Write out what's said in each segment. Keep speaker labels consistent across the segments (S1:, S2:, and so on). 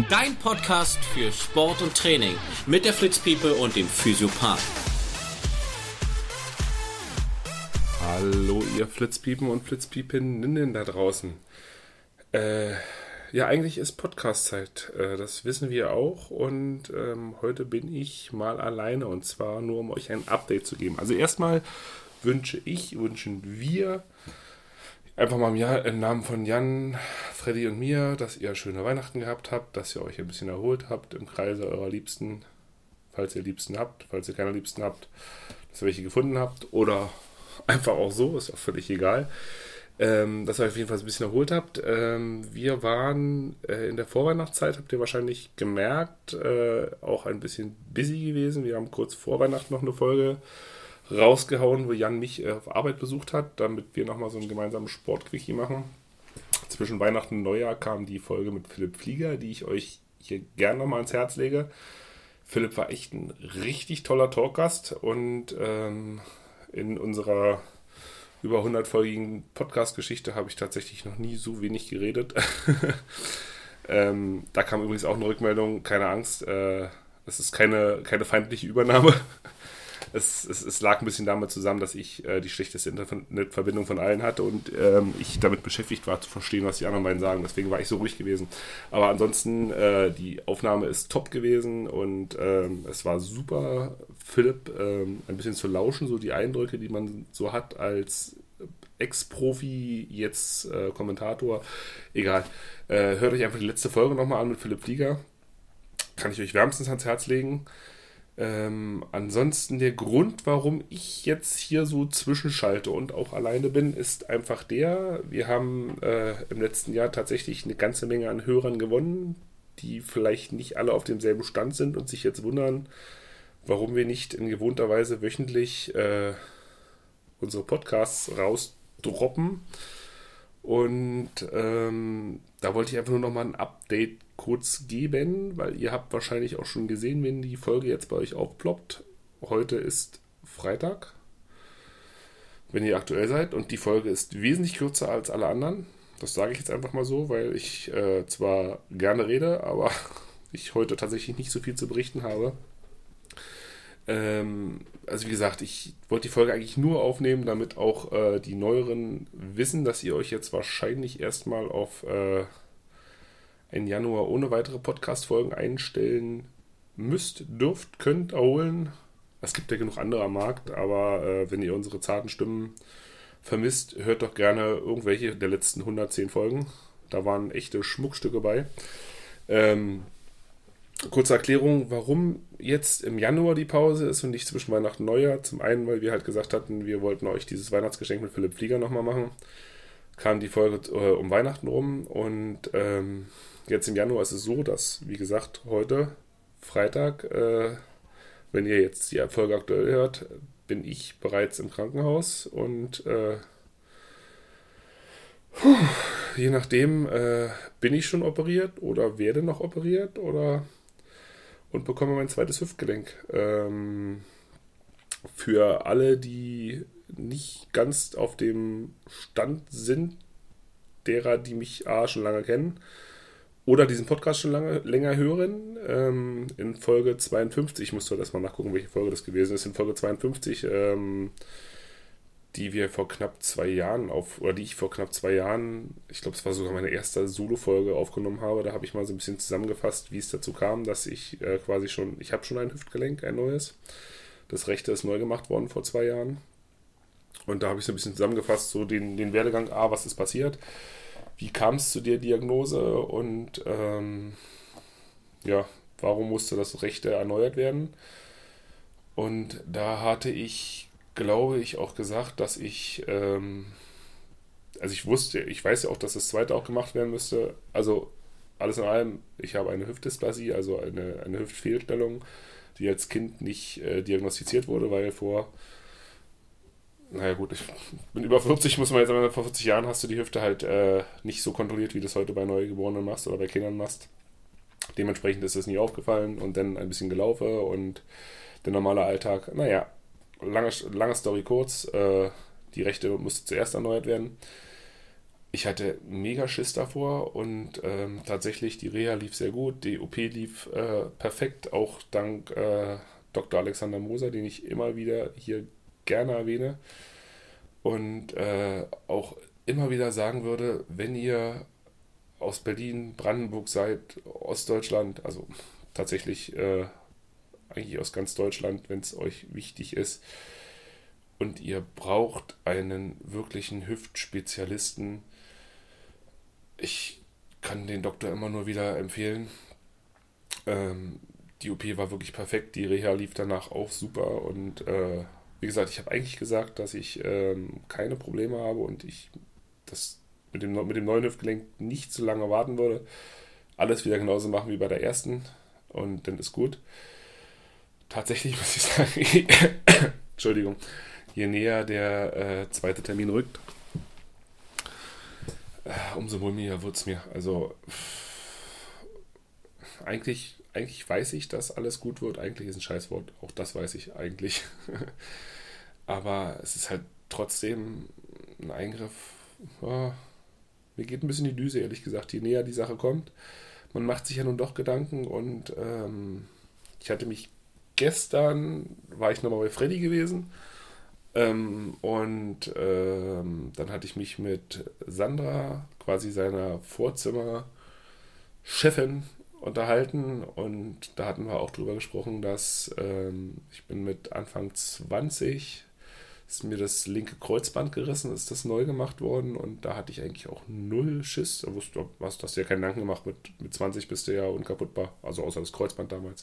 S1: Dein Podcast für Sport und Training mit der Flitz People und dem Physiopath.
S2: Hallo ihr Flitzpiepen und Flitzpiepeninnen da draußen. Ja, eigentlich ist Podcast-Zeit, das wissen wir auch, und heute bin ich mal alleine, und zwar nur, um euch ein Update zu geben. Also erstmal wünschen wir einfach mal im Namen von Jan, Freddy und mir, dass ihr schöne Weihnachten gehabt habt, dass ihr euch ein bisschen erholt habt im Kreise eurer Liebsten, falls ihr Liebsten habt, falls ihr keine Liebsten habt, dass ihr welche gefunden habt oder einfach auch so, ist auch völlig egal. Dass ihr euch auf jeden Fall ein bisschen erholt habt. Wir waren in der Vorweihnachtszeit, habt ihr wahrscheinlich gemerkt, auch ein bisschen busy gewesen. Wir haben kurz vor Weihnachten noch eine Folge rausgehauen, wo Jan mich auf Arbeit besucht hat, damit wir nochmal so einen gemeinsamen Sportquickie machen. Zwischen Weihnachten und Neujahr kam die Folge mit Philipp Flieger, die ich euch hier gerne nochmal ans Herz lege. Philipp war echt ein richtig toller Talkgast, und in unserer über 100-folgigen Podcast-Geschichte habe ich tatsächlich noch nie so wenig geredet. Da kam übrigens auch eine Rückmeldung, keine Angst, es ist keine feindliche Übernahme. Es lag ein bisschen damit zusammen, dass ich die schlechteste Internetverbindung von allen hatte und ich damit beschäftigt war, zu verstehen, was die anderen beiden sagen. Deswegen war ich so ruhig gewesen. Aber ansonsten, die Aufnahme ist top gewesen, und es war super, Philipp ein bisschen zu lauschen, so die Eindrücke, die man so hat als Ex-Profi, jetzt Kommentator. Egal. Hört euch einfach die letzte Folge nochmal an mit Philipp Flieger. Kann ich euch wärmstens ans Herz legen. Ansonsten der Grund, warum ich jetzt hier so zwischenschalte und auch alleine bin, ist einfach wir haben im letzten Jahr tatsächlich eine ganze Menge an Hörern gewonnen, die vielleicht nicht alle auf demselben Stand sind und sich jetzt wundern, warum wir nicht in gewohnter Weise wöchentlich unsere Podcasts rausdroppen. Und da wollte ich einfach nur nochmal ein Update kurz geben, weil ihr habt wahrscheinlich auch schon gesehen, wenn die Folge jetzt bei euch aufploppt. Heute ist Freitag, wenn ihr aktuell seid, und die Folge ist wesentlich kürzer als alle anderen. Das sage ich jetzt einfach mal so, weil ich zwar gerne rede, aber ich heute tatsächlich nicht so viel zu berichten habe. Also wie gesagt, ich wollte die Folge eigentlich nur aufnehmen, damit auch die Neueren wissen, dass ihr euch jetzt wahrscheinlich erstmal auf einen Januar ohne weitere Podcast-Folgen einstellen müsst, dürft, könnt, erholen. Es gibt ja genug andere am Markt, aber wenn ihr unsere zarten Stimmen vermisst, hört doch gerne irgendwelche der letzten 110 Folgen. Da waren echte Schmuckstücke bei. Kurze Erklärung, warum jetzt im Januar die Pause ist und nicht zwischen Weihnachten und Neujahr. Zum einen, weil wir halt gesagt hatten, wir wollten euch dieses Weihnachtsgeschenk mit Philipp Flieger nochmal machen. Kam die Folge um Weihnachten rum, und jetzt im Januar ist es so, dass, wie gesagt, heute, Freitag, wenn ihr jetzt die Folge aktuell hört, bin ich bereits im Krankenhaus, und je nachdem bin ich schon operiert oder werde noch operiert und bekomme mein zweites Hüftgelenk. Für alle, die nicht ganz auf dem Stand sind, derer, die mich schon lange kennen oder diesen Podcast schon länger hören, in Folge 52, ich muss doch erstmal nachgucken, welche Folge das gewesen ist, in Folge 52, die ich vor knapp 2 Jahren, ich glaube, es war sogar meine erste Solo-Folge aufgenommen habe. Da habe ich mal so ein bisschen zusammengefasst, wie es dazu kam, dass ich ich habe schon ein Hüftgelenk, ein neues. Das rechte ist neu gemacht worden vor 2 Jahren. Und da habe ich so ein bisschen zusammengefasst, so den Werdegang, was ist passiert, wie kam es zu der Diagnose und warum musste das rechte erneuert werden. Und da hatte ich, glaube ich, auch gesagt, dass ich weiß ja auch, dass das zweite auch gemacht werden müsste. Also alles in allem, ich habe eine Hüftdysplasie, also eine Hüftfehlstellung, die als Kind nicht diagnostiziert wurde, weil ich bin über 40, muss man jetzt sagen, vor 40 Jahren hast du die Hüfte halt nicht so kontrolliert, wie du es heute bei Neugeborenen machst oder bei Kindern machst. Dementsprechend ist es nie aufgefallen und dann ein bisschen gelaufen und der normale Alltag, lange Story kurz, die rechte musste zuerst erneuert werden. Ich hatte mega Schiss davor und tatsächlich die Reha lief sehr gut, die OP lief perfekt, auch dank Dr. Alexander Moser, den ich immer wieder hier gerne erwähne und auch immer wieder sagen würde, wenn ihr aus Berlin, Brandenburg seid, Ostdeutschland, also tatsächlich eigentlich aus ganz Deutschland, wenn es euch wichtig ist und ihr braucht einen wirklichen Hüftspezialisten, ich kann den Doktor immer nur wieder empfehlen. Die OP war wirklich perfekt, die Reha lief danach auch super und wie gesagt, ich habe eigentlich gesagt, dass ich keine Probleme habe und ich das mit dem neuen Hüftgelenk nicht so lange warten würde. Alles wieder genauso machen wie bei der ersten und dann ist gut. Tatsächlich muss ich sagen, Entschuldigung, je näher der zweite Termin rückt, umso mulmiger wird es mir. Also eigentlich weiß ich, dass alles gut wird. Eigentlich ist ein Scheißwort. Auch das weiß ich eigentlich. Aber es ist halt trotzdem ein Eingriff. Oh, mir geht ein bisschen die Düse, ehrlich gesagt, je näher die Sache kommt. Man macht sich ja nun doch Gedanken und ich hatte mich gestern, war ich nochmal bei Freddy gewesen und dann hatte ich mich mit Sandra, quasi seiner Vorzimmerchefin, unterhalten und da hatten wir auch drüber gesprochen, dass ich bin mit Anfang 20 ist mir das linke Kreuzband gerissen, ist das neu gemacht worden und da hatte ich eigentlich auch null Schiss. Da wusste du, hast dir ja keinen Gedanken gemacht, mit 20 bist du ja unkaputtbar, also außer das Kreuzband damals.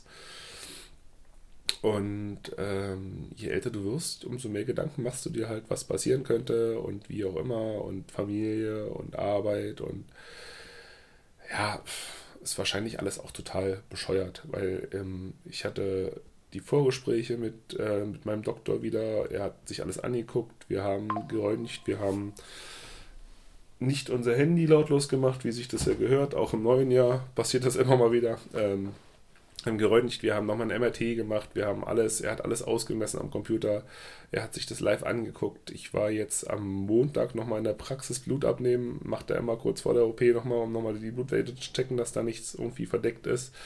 S2: Und je älter du wirst, umso mehr Gedanken machst du dir halt, was passieren könnte und wie auch immer und Familie und Arbeit und ja, ist wahrscheinlich alles auch total bescheuert, weil ich hatte die Vorgespräche mit meinem Doktor wieder, er hat sich alles angeguckt, wir haben geröntgt, wir haben nicht unser Handy lautlos gemacht, wie sich das ja gehört, auch im neuen Jahr passiert das immer mal wieder. Haben geröntgt, wir haben nochmal ein MRT gemacht, wir haben alles, er hat alles ausgemessen am Computer, er hat sich das live angeguckt. Ich war jetzt am Montag nochmal in der Praxis Blut abnehmen, macht er immer kurz vor der OP nochmal, um nochmal die Blutwerte zu checken, dass da nichts irgendwie verdeckt ist.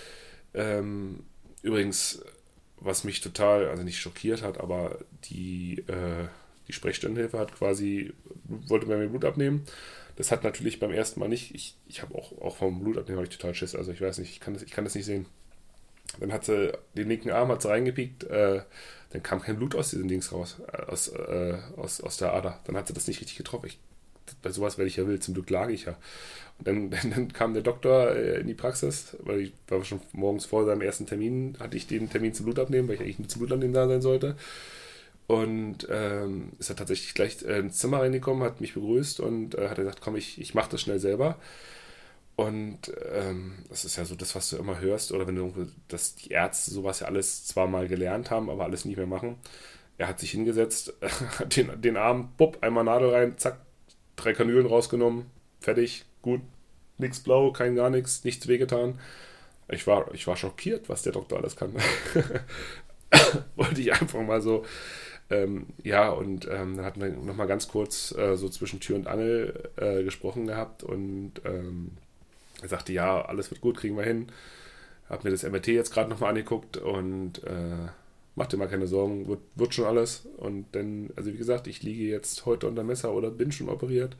S2: Übrigens, was mich total, also nicht schockiert hat, aber die Sprechstundenhilfe hat quasi, wollte bei mir Blut abnehmen. Das hat natürlich beim ersten Mal nicht, ich habe auch vom Blutabnehmen habe ich total Schiss, also ich weiß nicht, ich kann das nicht sehen. Dann hat sie den linken Arm hat sie reingepiekt, dann kam kein Blut aus diesem Dings raus, aus der Ader. Dann hat sie das nicht richtig getroffen. Bei sowas werde ich ja wild, zum Glück lag ich ja. Und dann kam der Doktor in die Praxis, weil ich war schon morgens vor seinem ersten Termin, hatte ich den Termin zum Blutabnehmen, weil ich eigentlich nicht zum Blutabnehmen da sein sollte. Und ist er tatsächlich gleich ins Zimmer reingekommen, hat mich begrüßt und hat gesagt, komm, ich mache das schnell selber. Und das ist ja so das, was du immer hörst, oder wenn du, dass die Ärzte sowas ja alles zwar mal gelernt haben, aber alles nicht mehr machen. Er hat sich hingesetzt, hat den Arm, bupp, einmal Nadel rein, zack, 3 Kanülen rausgenommen, fertig, gut, nichts blau, kein gar nichts, nichts wehgetan. Ich war schockiert, was der Doktor alles kann. Wollte ich einfach mal so. Ja, und dann hatten wir nochmal ganz kurz so zwischen Tür und Angel gesprochen gehabt und er sagte, ja, alles wird gut, kriegen wir hin. Hab mir das MRT jetzt gerade nochmal angeguckt und mach dir mal keine Sorgen, wird schon alles. Und dann, also wie gesagt, ich liege jetzt heute unter Messer oder bin schon operiert.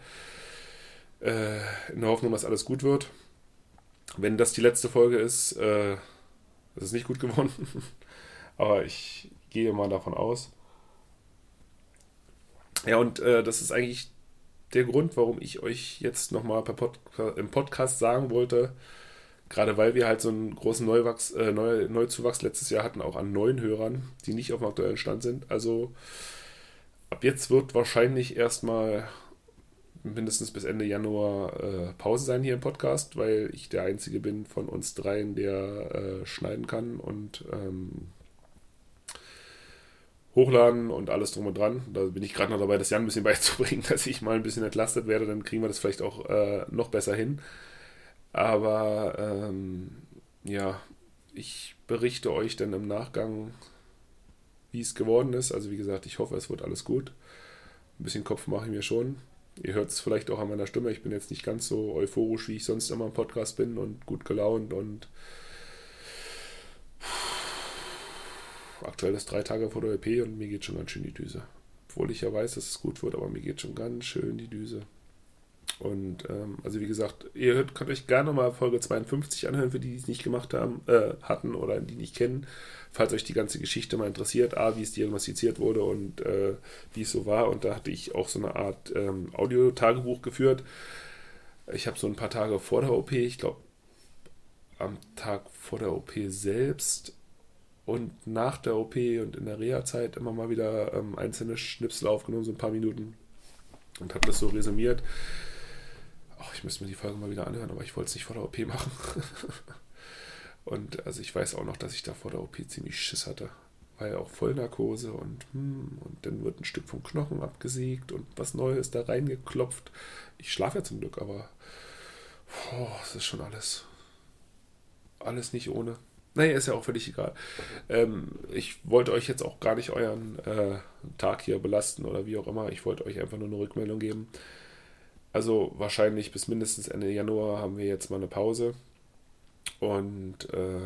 S2: In der Hoffnung, dass alles gut wird. Wenn das die letzte Folge ist, ist es nicht gut geworden. Aber ich gehe mal davon aus. Ja, und das ist eigentlich der Grund, warum ich euch jetzt nochmal im Podcast sagen wollte, gerade weil wir halt so einen großen Neuzuwachs letztes Jahr hatten, auch an neuen Hörern, die nicht auf dem aktuellen Stand sind. Also ab jetzt wird wahrscheinlich erstmal mindestens bis Ende Januar Pause sein hier im Podcast, weil ich der Einzige bin von uns dreien, der schneiden kann und hochladen und alles drum und dran. Da bin ich gerade noch dabei, das Jan ein bisschen beizubringen, dass ich mal ein bisschen entlastet werde, dann kriegen wir das vielleicht auch noch besser hin. Aber ja, ich berichte euch dann im Nachgang, wie es geworden ist. Also wie gesagt, ich hoffe, es wird alles gut. Ein bisschen Kopf mache ich mir schon. Ihr hört es vielleicht auch an meiner Stimme. Ich bin jetzt nicht ganz so euphorisch, wie ich sonst immer im Podcast bin und gut gelaunt. Und aktuell ist 3 Tage vor der EP und mir geht schon ganz schön die Düse. Obwohl ich ja weiß, dass es gut wird, aber mir geht schon ganz schön die Düse. Und also wie gesagt, könnt euch gerne mal Folge 52 anhören, für die, die es nicht gemacht haben, hatten oder die nicht kennen, falls euch die ganze Geschichte mal interessiert, wie es diagnostiziert wurde und wie es so war. Und da hatte ich auch so eine Art Audio-Tagebuch geführt. Ich habe so ein paar Tage vor der OP, ich glaube am Tag vor der OP selbst und nach der OP und in der Reha-Zeit immer mal wieder einzelne Schnipsel aufgenommen, so ein paar Minuten, und habe das so resümiert. Ich müsste mir die Folge mal wieder anhören, aber ich wollte es nicht vor der OP machen. Und also ich weiß auch noch, dass ich da vor der OP ziemlich Schiss hatte. War ja auch Vollnarkose und dann wird ein Stück vom Knochen abgesägt und was Neues da reingeklopft. Ich schlafe ja zum Glück, aber es ist schon alles nicht ohne. Naja, ist ja auch völlig egal. Ich wollte euch jetzt auch gar nicht euren Tag hier belasten oder wie auch immer. Ich wollte euch einfach nur eine Rückmeldung geben. Also wahrscheinlich bis mindestens Ende Januar haben wir jetzt mal eine Pause. Und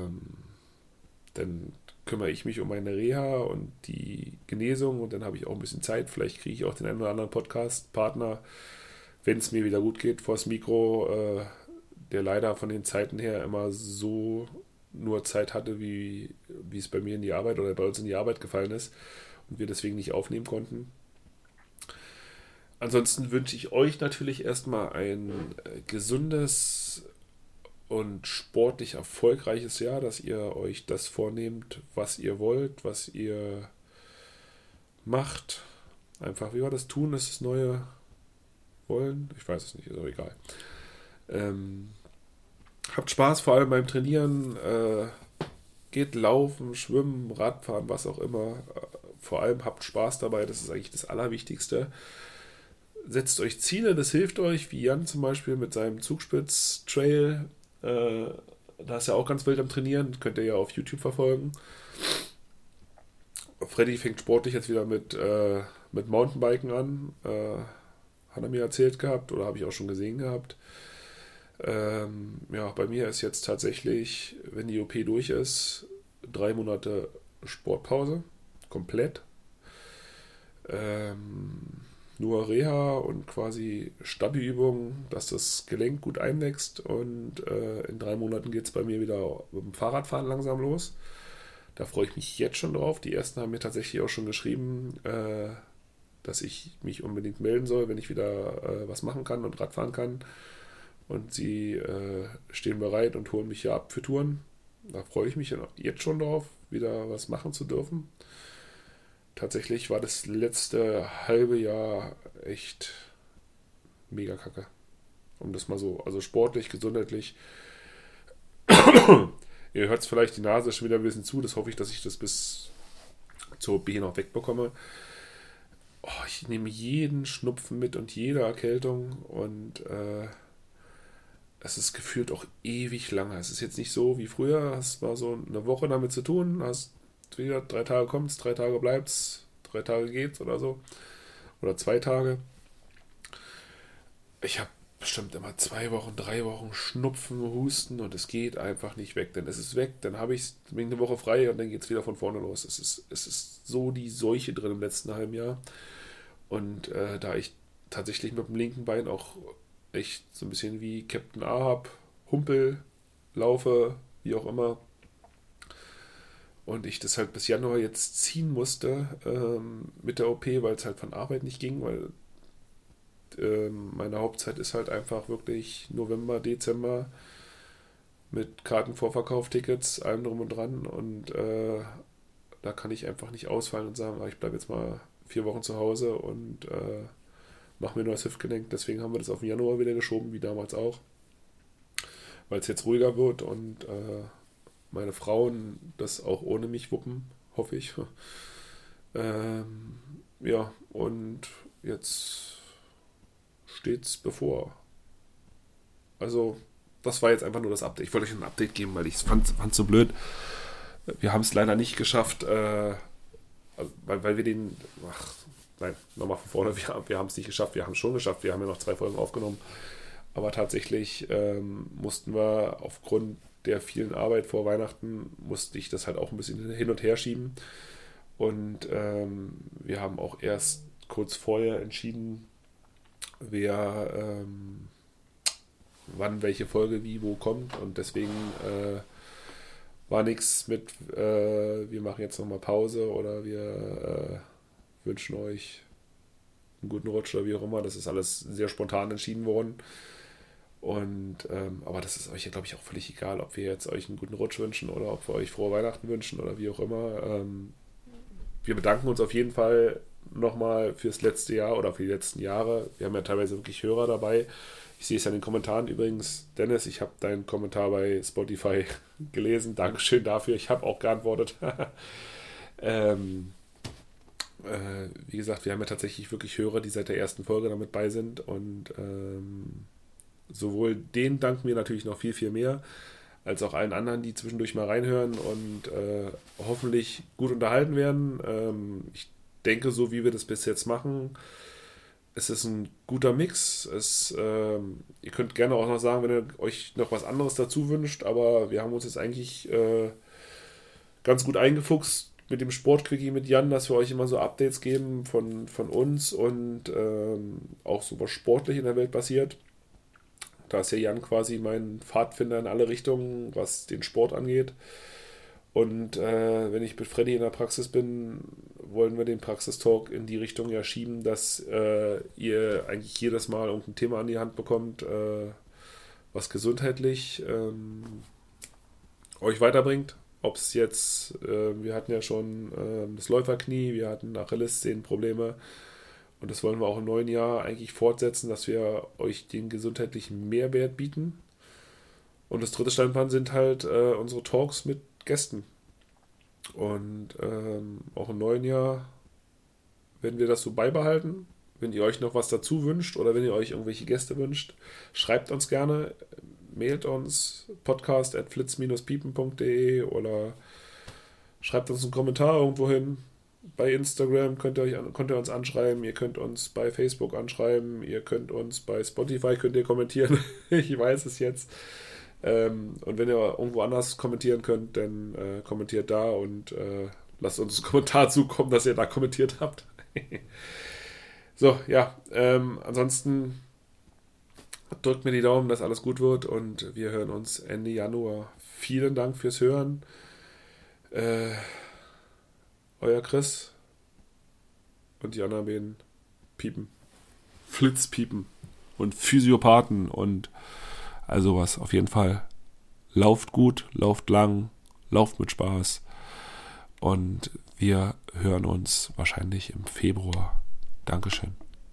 S2: dann kümmere ich mich um meine Reha und die Genesung und dann habe ich auch ein bisschen Zeit. Vielleicht kriege ich auch den einen oder anderen Podcast-Partner, wenn es mir wieder gut geht, vors Mikro, der leider von den Zeiten her immer so nur Zeit hatte, wie es bei mir in die Arbeit oder bei uns in die Arbeit gefallen ist und wir deswegen nicht aufnehmen konnten. Ansonsten wünsche ich euch natürlich erstmal ein gesundes und sportlich erfolgreiches Jahr, dass ihr euch das vornehmt, was ihr wollt, was ihr macht. Einfach, wie war das? Tun ist das neue Wollen? Ich weiß es nicht, ist auch egal. Habt Spaß, vor allem beim Trainieren. Geht laufen, schwimmen, Radfahren, was auch immer. Vor allem habt Spaß dabei, das ist eigentlich das Allerwichtigste. Setzt euch Ziele, das hilft euch, wie Jan zum Beispiel mit seinem Zugspitz-Trail. Da ist er auch ganz wild am Trainieren, könnt ihr ja auf YouTube verfolgen. Freddy fängt sportlich jetzt wieder mit Mountainbiken an. Hat er mir erzählt gehabt oder habe ich auch schon gesehen gehabt. Bei mir ist jetzt tatsächlich, wenn die OP durch ist, 3 Monate Sportpause, komplett. Nur Reha und quasi Stabi-Übungen, dass das Gelenk gut einwächst und in 3 Monaten geht es bei mir wieder mit dem Fahrradfahren langsam los. Da freue ich mich jetzt schon drauf. Die ersten haben mir tatsächlich auch schon geschrieben, dass ich mich unbedingt melden soll, wenn ich wieder was machen kann und Radfahren kann. Und sie stehen bereit und holen mich ja ab für Touren. Da freue ich mich jetzt schon drauf, wieder was machen zu dürfen. Tatsächlich war das letzte halbe Jahr echt mega kacke. Um das mal so, also sportlich, gesundheitlich. Ihr hört es vielleicht, die Nase ist schon wieder ein bisschen zu. Das hoffe ich, dass ich das bis zur OP noch wegbekomme. Ich nehme jeden Schnupfen mit und jede Erkältung und es ist gefühlt auch ewig lange. Es ist jetzt nicht so wie früher. Hast mal so eine Woche damit zu tun, hast wieder 3 Tage kommt's, 3 Tage bleibt's, 3 Tage geht's oder so. Oder 2 Tage. Ich habe bestimmt immer 2 Wochen, 3 Wochen Schnupfen, Husten und es geht einfach nicht weg. Denn es ist weg, dann habe ich eine Woche frei und dann geht es wieder von vorne los. Es ist so die Seuche drin im letzten halben Jahr. Und da ich tatsächlich mit dem linken Bein auch echt so ein bisschen wie Captain Ahab, Humpel, laufe, wie auch immer, und ich das halt bis Januar jetzt ziehen musste mit der OP, weil es halt von Arbeit nicht ging, weil meine Hauptzeit ist halt einfach wirklich November, Dezember mit Kartenvorverkauf, Tickets, allem drum und dran und da kann ich einfach nicht ausfallen und sagen, ich bleibe jetzt mal 4 Wochen zu Hause und mache mir ein neues Hüftgelenk. Deswegen haben wir das auf den Januar wieder geschoben, wie damals auch, weil es jetzt ruhiger wird und meine Frauen das auch ohne mich wuppen, hoffe ich. Und jetzt steht's bevor. Also, das war jetzt einfach nur das Update. Ich wollte euch ein Update geben, weil ich es fand so blöd. Wir haben es leider nicht geschafft, weil wir nein, nochmal von vorne, wir haben es nicht geschafft, wir haben es schon geschafft, wir haben ja noch 2 Folgen aufgenommen. Aber tatsächlich mussten wir aufgrund der vielen Arbeit vor Weihnachten, musste ich das halt auch ein bisschen hin und her schieben. Und wir haben auch erst kurz vorher entschieden, wer wann welche Folge wie wo kommt. Und deswegen war nichts mit, wir machen jetzt nochmal Pause oder wir wünschen euch einen guten Rutsch oder wie auch immer. Das ist alles sehr spontan entschieden worden. Und aber das ist euch ja, glaube ich, auch völlig egal, ob wir jetzt euch einen guten Rutsch wünschen oder ob wir euch frohe Weihnachten wünschen oder wie auch immer. Wir bedanken uns auf jeden Fall nochmal fürs letzte Jahr oder für die letzten Jahre. Wir haben ja teilweise wirklich Hörer dabei. Ich sehe es ja in den Kommentaren übrigens. Dennis, ich habe deinen Kommentar bei Spotify gelesen. Dankeschön dafür. Ich habe auch geantwortet. ähm, wie gesagt, wir haben ja tatsächlich wirklich Hörer, die seit der ersten Folge damit bei sind. Und sowohl denen danken wir natürlich noch viel, viel mehr, als auch allen anderen, die zwischendurch mal reinhören und hoffentlich gut unterhalten werden. Ich denke, so wie wir das bis jetzt machen, es ist ein guter Mix. Ihr könnt gerne auch noch sagen, wenn ihr euch noch was anderes dazu wünscht, aber wir haben uns jetzt eigentlich ganz gut eingefuchst mit dem Sportquickie mit Jan, dass wir euch immer so Updates geben von uns und auch so was sportlich in der Welt passiert. Da ist ja Jan quasi mein Pfadfinder in alle Richtungen, was den Sport angeht. Und wenn ich mit Freddy in der Praxis bin, wollen wir den Praxistalk in die Richtung ja schieben, dass ihr eigentlich jedes Mal irgendein Thema an die Hand bekommt, was gesundheitlich euch weiterbringt. Ob es jetzt, wir hatten ja schon das Läuferknie, wir hatten Achillessehnenprobleme, und das wollen wir auch im neuen Jahr eigentlich fortsetzen, dass wir euch den gesundheitlichen Mehrwert bieten. Und das dritte Standbein sind halt unsere Talks mit Gästen. Und auch im neuen Jahr werden wir das so beibehalten. Wenn ihr euch noch was dazu wünscht oder wenn ihr euch irgendwelche Gäste wünscht, schreibt uns gerne, mailt uns podcast@flitz-piepen.de oder schreibt uns einen Kommentar irgendwo hin. Bei Instagram könnt ihr uns anschreiben, ihr könnt uns bei Facebook anschreiben, ihr könnt uns bei Spotify könnt ihr kommentieren. Ich weiß es jetzt. Und wenn ihr irgendwo anders kommentieren könnt, dann kommentiert da und lasst uns einen Kommentar zukommen, dass ihr da kommentiert habt. So, ja, ansonsten drückt mir die Daumen, dass alles gut wird und wir hören uns Ende Januar. Vielen Dank fürs Hören. Euer Chris und die anderen beiden Piepen. Flitzpiepen und Physiopathen und also was. Auf jeden Fall lauft gut, lauft lang, lauft mit Spaß und wir hören uns wahrscheinlich im Februar. Dankeschön.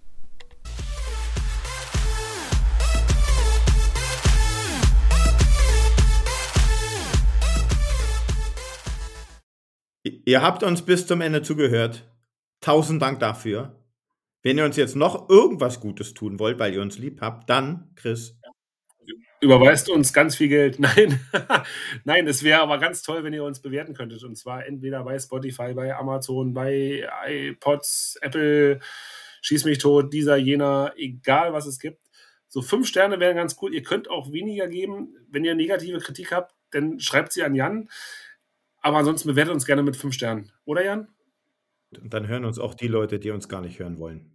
S3: Ihr habt uns bis zum Ende zugehört. 1000 Dank dafür. Wenn ihr uns jetzt noch irgendwas Gutes tun wollt, weil ihr uns lieb habt, dann, Chris.
S2: Überweist uns ganz viel Geld. Nein, nein, es wäre aber ganz toll, wenn ihr uns bewerten könntet. Und zwar entweder bei Spotify, bei Amazon, bei iPods, Apple, Schieß mich tot, dieser, jener, egal was es gibt. So 5 Sterne wären ganz cool. Ihr könnt auch weniger geben. Wenn ihr negative Kritik habt, dann schreibt sie an Jan. Aber ansonsten bewertet uns gerne mit 5 Sternen. Oder Jan?
S3: Und dann hören uns auch die Leute, die uns gar nicht hören wollen.